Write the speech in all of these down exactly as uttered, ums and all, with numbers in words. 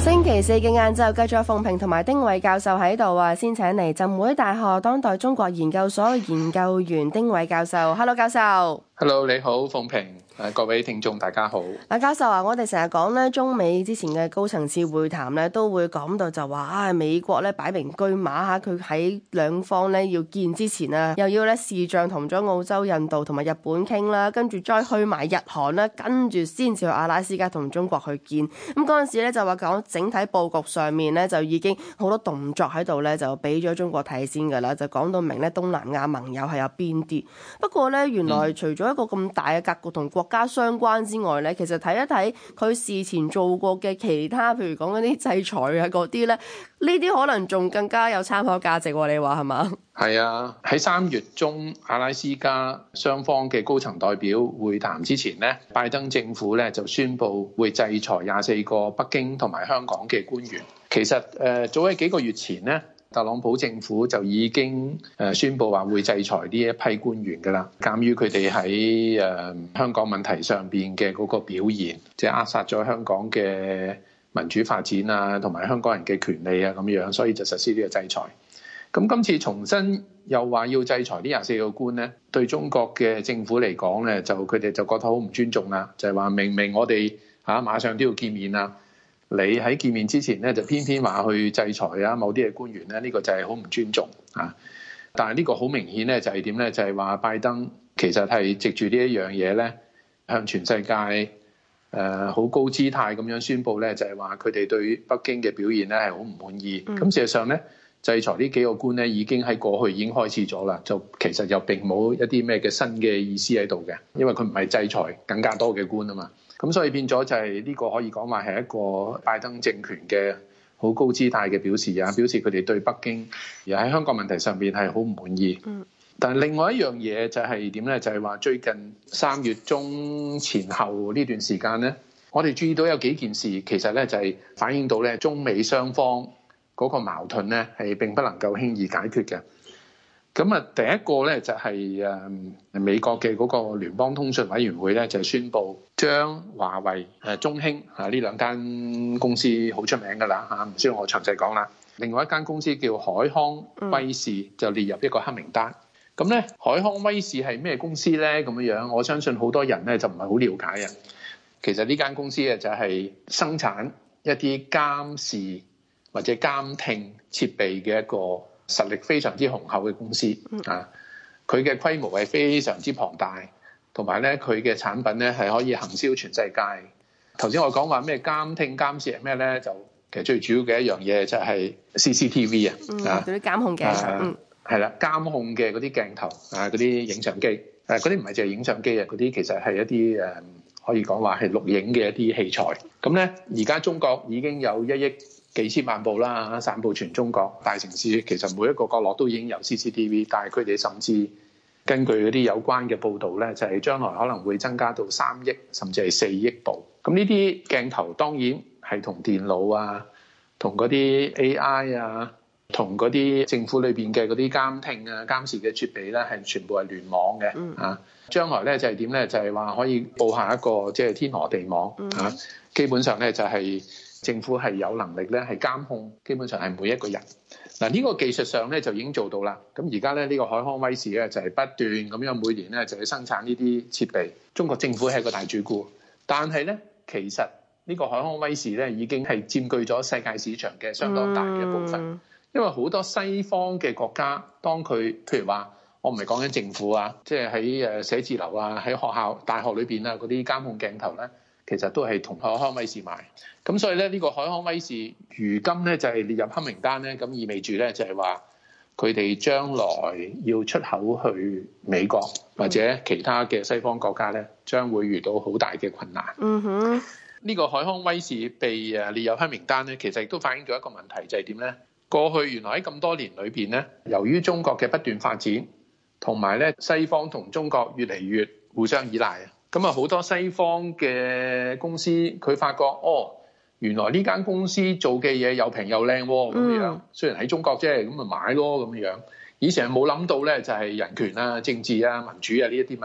星期四嘅晏晝，繼續有鳳萍同埋丁偉教授喺度啊！先請嚟浸會大學當代中國研究所研究員丁偉教授。Hello， 教授。 Hello， 你好，鳳萍。誒，各位聽眾大家好。 嗱，教授啊，我哋成日講咧，中美之前嘅高層次會談咧，都會講到就話啊，美國咧擺明車馬嚇，佢喺兩方咧要見之前啊，又要咧視像同咗澳洲、印度同埋日本傾啦，跟住再去埋日韓啦，跟住先至去阿拉斯加同中國去見。咁嗰陣時咧就話講整體佈局上面咧就已經好多動作喺度咧，就俾咗中國睇先㗎啦，就講到明咧東南亞盟友係有邊啲。不過咧，原來除咗一個咁大嘅格局同國家相關之外咧，其實睇一睇佢事前做過嘅其他，譬如講嗰啲制裁啊嗰啲咧，呢啲可能仲更加有參考價值喎。你話係嘛？ 係啊，喺三月中阿拉斯加雙方嘅高層代表會談之前咧，拜登政府咧就宣布會制裁廿四個北京同埋香港嘅官員。其實誒、呃、早喺幾個月前咧，特朗普政府就已經誒宣布話會制裁呢一批官員㗎啦。鑑於佢哋喺誒香港問題上邊嘅嗰個表現，即係扼殺咗香港嘅民主發展啊，同埋香港人嘅權利啊咁樣，所以就實施呢個制裁。咁今次重新又話要制裁呢廿四個官咧，對中國嘅政府嚟講咧，就佢哋就覺得好唔尊重啦。就係話明明我哋嚇馬上都要見面啦。你喺見面之前咧，就偏偏話去制裁啊某啲嘅官員咧，呢個就係好唔尊重啊！但係呢個好明顯咧，就係點咧？就係話拜登其實係藉住呢一樣嘢咧，向全世界誒好高姿態咁樣宣布咧，就係話佢哋對北京嘅表現咧係好唔滿意。咁事實上咧，制裁呢幾個官咧已經喺過去已經開始咗啦，就其實又並冇一啲咩嘅新嘅意思喺度嘅，因為佢唔係制裁更加多嘅官啊嘛。咁所以變咗就係呢個可以講話係一個拜登政權嘅好高姿態嘅表示啊，表示佢哋對北京而喺香港問題上邊係好唔滿意。嗯。但係另外一樣嘢就係點咧？就係話最近三月中前後呢段時間咧，我哋注意到有幾件事，其實咧就係反映到咧中美雙方嗰個矛盾咧係並不能夠輕易解決嘅。咁啊，第一個咧就係誒美國嘅嗰個聯邦通訊委員會咧，就宣布將華為、誒中興啊呢兩間公司好出名㗎啦嚇，唔需要我詳細講啦。另外一間公司叫海康威視就列入一個黑名單。咁咧，海康威視係咩公司咧？咁樣樣，我相信好多人咧就唔係好了解啊。其實呢間公司咧就係生產一啲監視或者監聽設備嘅一個實力非常之雄厚嘅公司啊，佢嘅規模係非常之龐大，同埋咧佢嘅產品咧係可以行銷全世界。頭先我講話咩監聽監視係咩咧？就其實最主要嘅一樣嘢就係 C C T V 啊， 啊嗰啲監控鏡頭，嗯， 係啦，監控嘅嗰啲鏡頭啊，嗰啲影相機，誒嗰啲唔係淨係影相機啊，嗰啲其實係一啲誒可以講話係錄影嘅一啲器材。咁咧而家中國已經有一億幾千萬部啦，散佈全中國大城市，其實每一個角落都已經有 C C T V， 但係佢哋甚至根據嗰啲有關嘅報導咧，就係將來可能會增加到三億甚至係四億部。咁呢啲鏡頭當然係同電腦啊、同嗰啲 A I 啊、同嗰啲政府裏邊嘅嗰啲監聽啊、監視嘅設備咧，係全部係聯網嘅、嗯、啊。將來咧就係點咧？就係話可以佈下一個即係天羅地網啊。基本上咧就係、是。政府係有能力咧，係監控基本上係每一個人。嗱，呢個技術上咧就已經做到啦。咁而家咧呢個海康威視咧就係不斷咁樣每年咧就去生產呢啲設備。中國政府係一個大主顧，但係咧其實呢個海康威視咧已經係佔據咗世界市場嘅相當大嘅部分。嗯、因為好多西方嘅國家，當佢譬如話，我唔係講緊政府啊，即係喺誒寫字樓啊、喺學校、大學裏邊啊嗰啲監控鏡頭咧。其實都係同海康威視買，咁所以咧呢個海康威視如今咧就係列入黑名單咧，咁意味住咧就係話佢哋將來要出口去美國或者其他嘅西方國家咧，將會遇到好大嘅困難。嗯哼，呢個海康威視被誒列入黑名單咧，其實亦都反映咗一個問題，就係點咧？過去原來喺咁多年裏邊咧，由於中國嘅不斷發展，同埋咧西方同中國越嚟越互相依賴啊。咁啊，好多西方嘅公司，佢發覺哦，原來呢間公司做嘅嘢又平又靚喎，咁樣。嗯、雖然喺中國啫，咁咪買咯咁樣。以前冇諗到咧，就係人權啊、政治啊、民主啊呢一啲問題。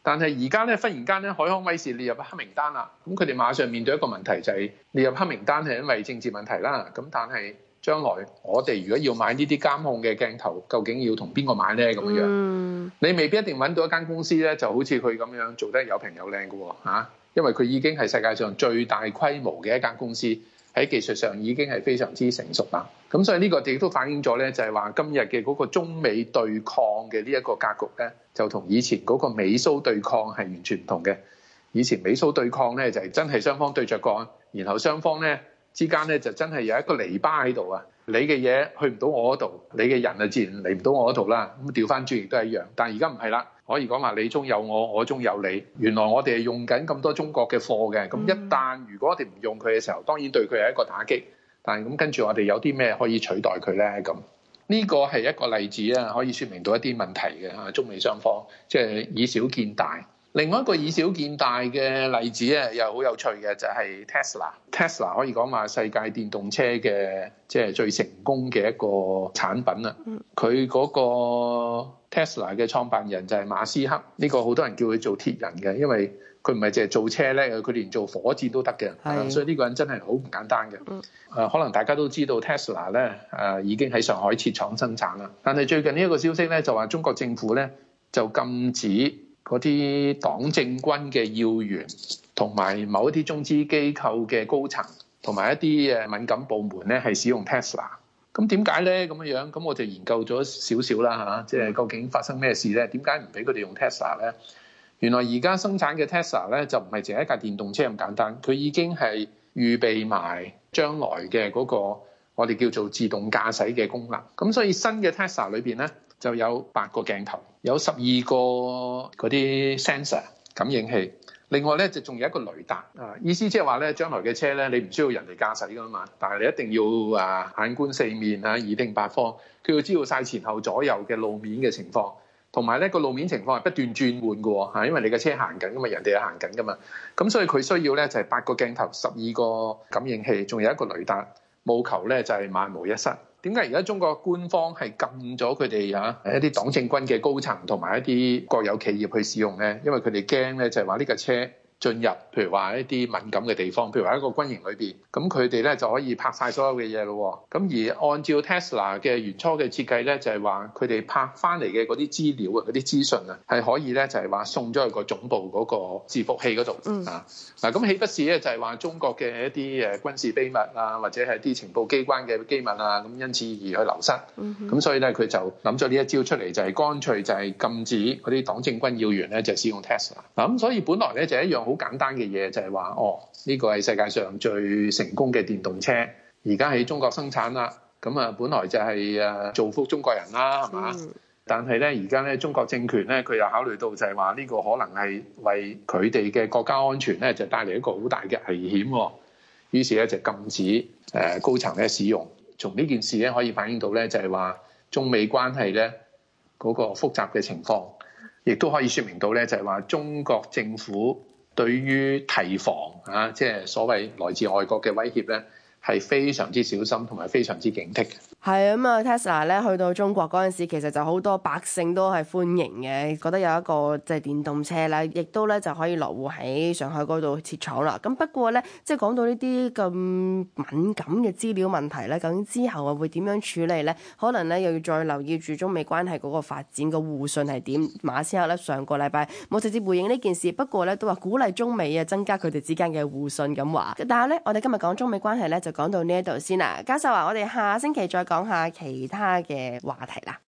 但係而家咧忽然間咧海康威視列入黑名單啦，咁佢哋馬上面對一個問題就係列入黑名單係因為政治問題啦。咁但係將來我哋如果要買呢啲監控嘅鏡頭，究竟要同邊個買咧咁樣？嗯、你未必一定揾到一間公司咧，就好似佢咁樣做得有平有靚嘅喎嚇，因為佢已經係世界上最大規模嘅一間公司，喺技術上已經係非常之成熟啦。咁所以呢個亦都反映咗咧，就係話今日嘅嗰個中美對抗嘅呢一個格局咧，就同以前嗰個美蘇對抗係完全唔同嘅。以前美蘇對抗咧就係真係雙方對着幹，然後雙方咧之間咧就真係有一個籬笆喺度啊！你嘅嘢去唔到我嗰度，你嘅人啊自然嚟唔到我嗰度啦。咁調翻轉亦都係一樣，但係而家唔係啦，可以講話你中有我，我中有你。原來我哋係用緊咁多中國嘅貨嘅，咁一旦如果我哋唔用佢嘅時候，當然對佢係一個打擊。但係咁跟住我哋有啲咩可以取代佢咧？咁呢個係一個例子啊，可以説明到一啲問題嘅嚇，中美雙方即係以小見大。另外一個以小見大嘅例子咧，又好有趣嘅就係 Tesla。Tesla 可以講話世界電動車嘅即係最成功嘅一個產品啦。佢嗰個 Tesla 嘅創辦人就係馬斯克，呢個好多人叫佢做鐵人嘅，因為佢唔係淨係做車咧，佢連做火箭都得嘅。係，所以呢個人真係好唔簡單嘅。誒，可能大家都知道 Tesla 咧誒已經喺上海設廠生產啦。但係最近呢一個消息咧，就話中國政府咧就禁止嗰啲黨政軍嘅要員同埋某一啲中資機構嘅高層同埋一啲誒敏感部門咧係使用 Tesla。咁點解咧咁樣樣？咁我就研究咗少少啦嚇，即係究竟發生咩事咧？點解唔俾佢哋用 Tesla 咧？原來而家生產嘅 Tesla 咧就唔係淨係一架電動車咁簡單，佢已經係預備埋將來嘅嗰個我哋叫做自動駕駛嘅功能。咁所以新嘅 Tesla 裏邊咧就有八個鏡頭，有十二個嗰啲 sensor 感應器，另外咧就仲有一個雷達啊。意思即係話咧，將來嘅車咧你唔需要人嚟駕駛噶嘛，但係你一定要啊眼觀四面啊，耳聽八方，佢要知道晒前後左右嘅路面嘅情況。同埋咧個路面情況係不斷轉換嘅喎嚇，因為你嘅車行緊噶嘛，人哋係行緊噶嘛，咁所以佢需要咧就係八個鏡頭、十二個感應器，仲有一個雷達，務求咧就係萬無一失。點解而家中國官方係禁咗佢哋啊一啲黨政軍嘅高層同埋一啲國有企業去使用咧？因為佢哋驚咧就係話呢架車進入，譬如話一啲敏感嘅地方，譬如話一個軍營裏邊，咁佢哋咧就可以拍晒所有嘅嘢咯。咁而按照 Tesla 嘅原初嘅設計咧，就係話佢哋拍翻嚟嘅嗰啲資料啊、嗰啲資訊啊，係可以咧就係話送咗去個總部嗰個伺服器嗰度、嗯、啊。嗱，咁豈不是咧就係話中國嘅一啲誒軍事秘密啊，或者係啲情報機關嘅機密啊，咁因此而去流失。咁、嗯、所以咧佢就諗咗呢一招出嚟，就係乾脆就係禁止嗰啲黨政軍要員咧就使用 Tesla。嗱，咁所以本來咧就係一樣好簡單嘅嘢，就係話哦，呢個係世界上最成功嘅電動車，而家喺中國生產啦。咁啊，本來就係誒造福中國人啦，係嘛？嗯、但係咧，而家咧中國政權咧，佢又考慮到就係話呢個可能係為佢哋嘅國家安全咧，就帶嚟一個好大嘅危險。於是咧就禁止誒高層咧使用。從呢件事咧可以反映到咧，就係話中美關係咧嗰個複雜嘅情況。亦都可以説明到咧，就係話中國政府對於提防啊，即係所謂來自外國嘅威脅咧，係非常之小心同埋非常之警惕嘅。 係咁啊 Tesla 咧去到中國嗰陣時，其實就好多百姓都係歡迎嘅，覺得有一個即係電動車咧，亦都咧就可以落戶喺上海嗰度設廠啦。咁不過咧，即係講到呢啲咁敏感嘅資料問題咧，究竟之後啊會點樣處理咧？可能咧又要再留意住中美關係嗰個發展個互信係點。馬斯克咧上個禮拜冇直接回應呢件事，不過咧都話鼓勵中美啊增加佢哋之間嘅互信咁話。但係咧，我哋今日講中美關係咧就講到呢一度先啦。教授話我哋下星期再講下其他嘅話題啦。